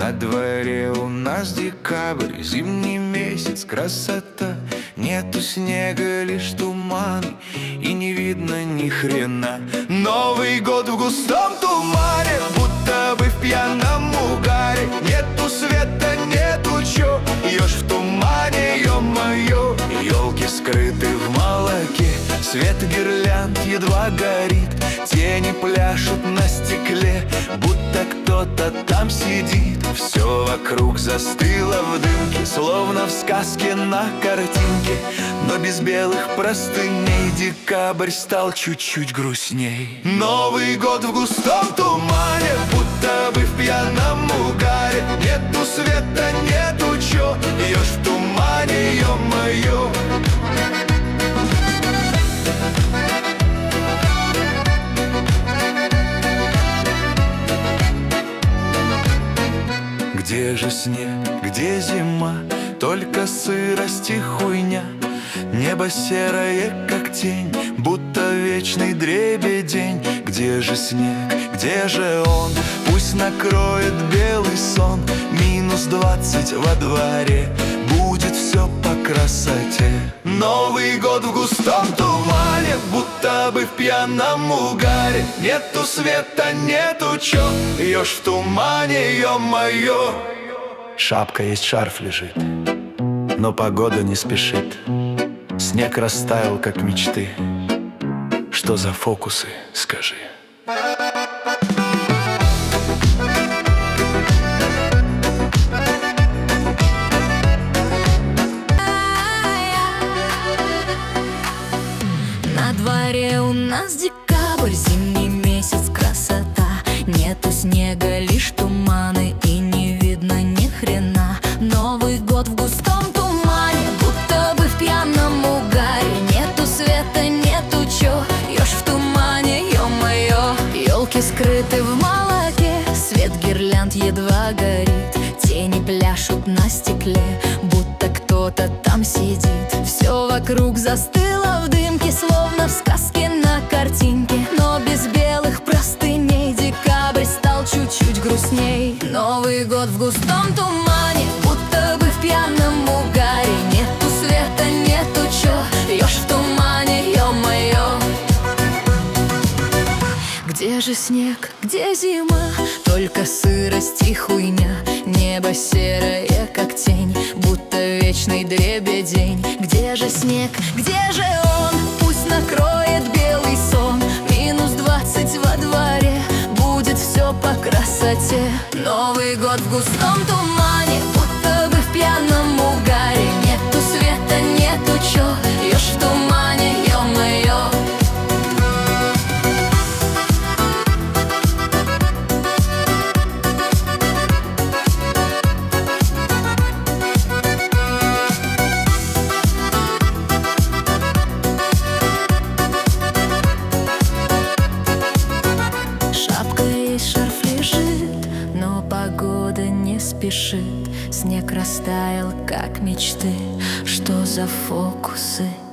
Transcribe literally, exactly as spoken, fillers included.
На дворе у нас декабрь, зимний месяц, красота. Нету снега, лишь туман, и не видно ни хрена. Новый год в густом тумане, будто бы в пьяном угаре. Нету света, нету чё, ешь в тумане, ё-моё. Ёлки скрыты в молоке, свет гирлянд едва горит. Тени пляшут на стекле, будто кто-то там сидит. Все вокруг застыло в дымке, словно в сказке на картинке. Но без белых простыней декабрь стал чуть-чуть грустней. Новый год в густом тумане, будто бы в пьяном угаре. Нету света, нету чё, ешь в тумане, ё-моё. Где же снег, где зима, только сырость и хуйня. Небо серое, как тень, будто вечный дребедень. Где же снег, где же он? Пусть накроет белый сон. Минус двадцать во дворе, будет все по красоте. Новый год в густом тумане, будто бы в пьяном угаре. Нету света, нету чё, ешь в тумане, ё-моё. Шапка есть, шарф лежит, но погода не спешит. Снег растаял, как мечты. Что за фокусы, скажи? На дворе у нас декабрь, зимний месяц, красота. Нету снега, лишь туманы, и не видно ни хрена. Новый год в густом тумане, будто бы в пьяном угаре. Нету света, нету чё, ешь в тумане, ё-моё. Ёлки скрыты в молоке, свет гирлянд едва горит. Тени пляшут на стекле, будто кто-то там сидит. Все вокруг застыло в дымке, словно в сказке на картинке. Но без белых простыней декабрь стал чуть-чуть грустней. Новый год в густом тумане, будто бы в пьяном угаре. Нету света, нету чё, ешь в тумане, ё-моё. Где же снег, где зима, только сырость и хуйня. Небо серое, как тень, будто вечный дребедень. Где же снег, где же он? Пусть накроет белый сон. Минус двадцать во дворе, будет все по красоте. Новый год в густом тумане, будто бы в пьяном угаре. Нету света, нету чё, ешь в тумане, ё-моё. Погода не спешит, снег растаял, как мечты. Что за фокусы?